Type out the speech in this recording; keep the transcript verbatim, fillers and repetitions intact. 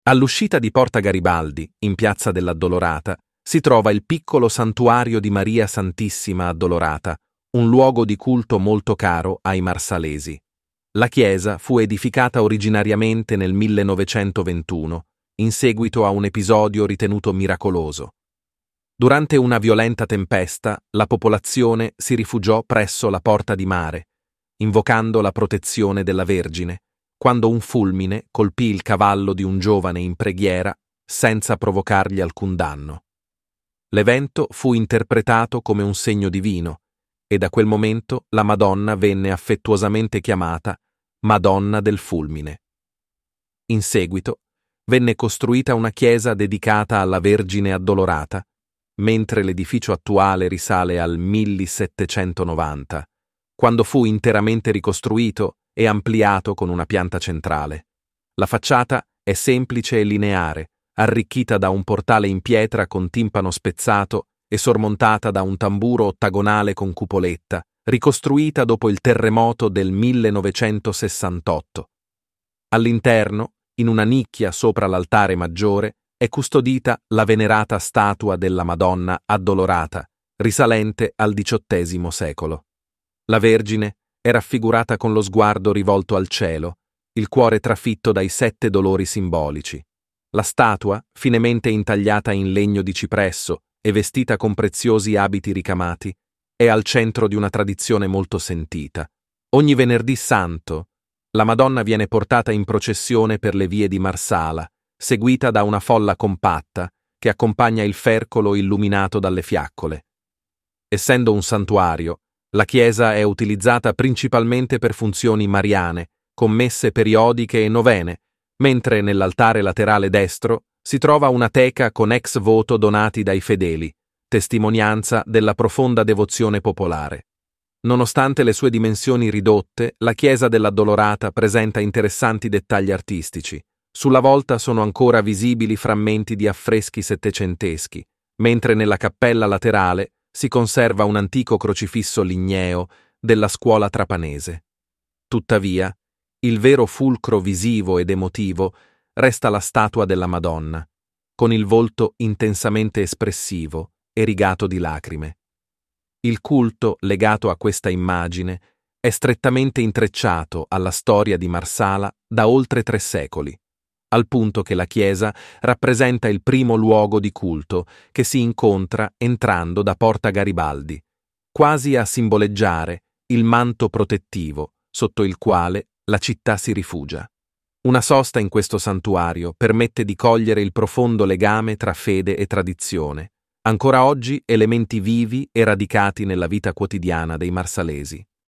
All'uscita di Porta Garibaldi, in piazza dell'Addolorata, si trova il piccolo santuario di Maria Santissima Addolorata, un luogo di culto molto caro ai marsalesi. La chiesa fu edificata originariamente nel millenovecentoventuno, in seguito a un episodio ritenuto miracoloso. Durante una violenta tempesta, la popolazione si rifugiò presso la Porta di Mare, invocando la protezione della Vergine, quando un fulmine colpì il cavallo di un giovane in preghiera senza provocargli alcun danno. L'evento fu interpretato come un segno divino e da quel momento la Madonna venne affettuosamente chiamata Madonna del Fulmine. In seguito venne costruita una chiesa dedicata alla Vergine Addolorata, mentre l'edificio attuale risale al millesettecentonovanta, quando fu interamente ricostruito e ampliato con una pianta centrale. La facciata è semplice e lineare, arricchita da un portale in pietra con timpano spezzato e sormontata da un tamburo ottagonale con cupoletta, ricostruita dopo il terremoto del millenovecentosessantotto. All'interno, in una nicchia sopra l'altare maggiore, è custodita la venerata statua della Madonna Addolorata, risalente al diciottesimo secolo. La Vergine è raffigurata con lo sguardo rivolto al cielo, il cuore trafitto dai sette dolori simbolici. La statua, finemente intagliata in legno di cipresso e vestita con preziosi abiti ricamati, è al centro di una tradizione molto sentita. Ogni venerdì santo, la Madonna viene portata in processione per le vie di Marsala, seguita da una folla compatta che accompagna il fercolo illuminato dalle fiaccole. Essendo un santuario, la chiesa è utilizzata principalmente per funzioni mariane, con messe periodiche e novene, mentre nell'altare laterale destro si trova una teca con ex voto donati dai fedeli, testimonianza della profonda devozione popolare. Nonostante le sue dimensioni ridotte, la chiesa dell'Addolorata presenta interessanti dettagli artistici. Sulla volta sono ancora visibili frammenti di affreschi settecenteschi, mentre nella cappella laterale si conserva un antico crocifisso ligneo della scuola trapanese. Tuttavia, il vero fulcro visivo ed emotivo resta la statua della Madonna, con il volto intensamente espressivo e rigato di lacrime. Il culto legato a questa immagine è strettamente intrecciato alla storia di Marsala da oltre tre secoli, al punto che la chiesa rappresenta il primo luogo di culto che si incontra entrando da Porta Garibaldi, quasi a simboleggiare il manto protettivo sotto il quale la città si rifugia. Una sosta in questo santuario permette di cogliere il profondo legame tra fede e tradizione, ancora oggi elementi vivi e radicati nella vita quotidiana dei marsalesi.